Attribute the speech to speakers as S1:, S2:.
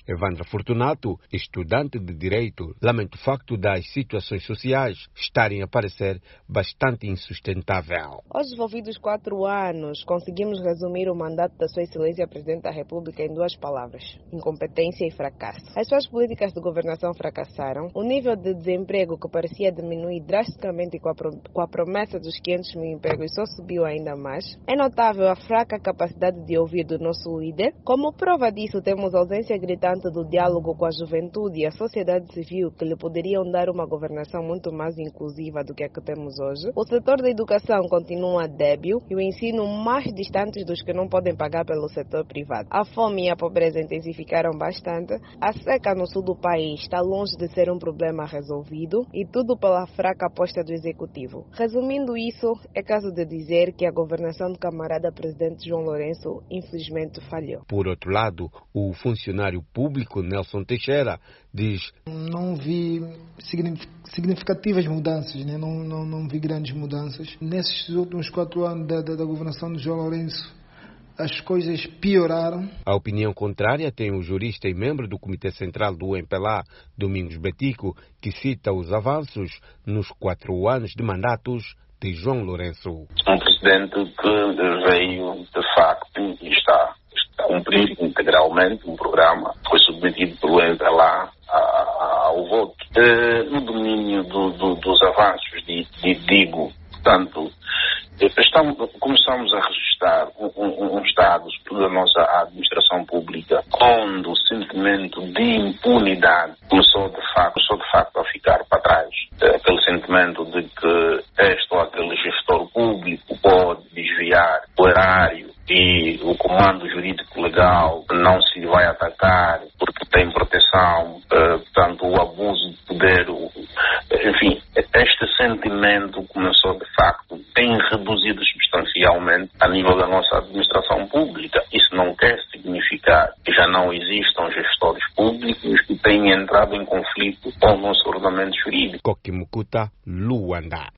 S1: Evandra Fortunato, estudante de Direito, lamenta o facto das situações sociais estarem a parecer bastante insustentável.
S2: Aos desenvolvidos 4 anos, conseguimos resumir o mandato da Sua Excelência Presidente da República em 2 palavras: incompetência e fracasso. As suas políticas de governação fracassaram, o nível de desemprego que parecia diminuir drasticamente com a promessa dos 500 mil empregos só subiu ainda mais. É notável a fraca capacidade de ouvir do nosso líder. Como prova disso, temos a ausência gritante do diálogo com a juventude e a sociedade civil, que lhe poderiam dar uma governação muito mais inclusiva do que a que temos hoje. O setor da educação continua débil e o ensino mais distantes dos que não podem pagar pelo setor privado. A fome e a pobreza intensificaram bastante. A seca no sul do país está longe de ser um problema resolvido e tudo pela fraca aposta do executivo. Resumindo isso, é caso de dizer que a governação do camarada presidente João Lourenço infelizmente falhou.
S1: Por outro lado, o funcionário público Nelson Teixeira diz:
S3: não vi significativas mudanças, né? Não vi grandes mudanças. Nesses últimos 4 anos da governação de João Lourenço, as coisas pioraram.
S1: A opinião contrária tem o jurista e membro do Comitê Central do MPLA, Domingos Betico, que cita os avanços nos 4 anos de mandatos de João Lourenço.
S4: Um presidente que veio, de facto, e está a cumprir integralmente um programa que foi submetido pelo MPLA ao voto. No domínio dos avanços, digo, portanto, começamos a registrar um estado da nossa administração pública onde o sentimento de impunidade começou de facto a ficar para trás. Aquele sentimento de que este ou aquele gestor público pode desviar o erário e o comando jurídico legal não se vai atacar porque tem proteção, portanto o abuso de poder, enfim, este sentimento começou de facto, tem reduzido substancialmente a nível da nossa administração pública. Isso não quer significar que já não existam gestores públicos que tenham entrado em conflito com o nosso ordenamento jurídico.
S1: Kokimukuta, Luanda.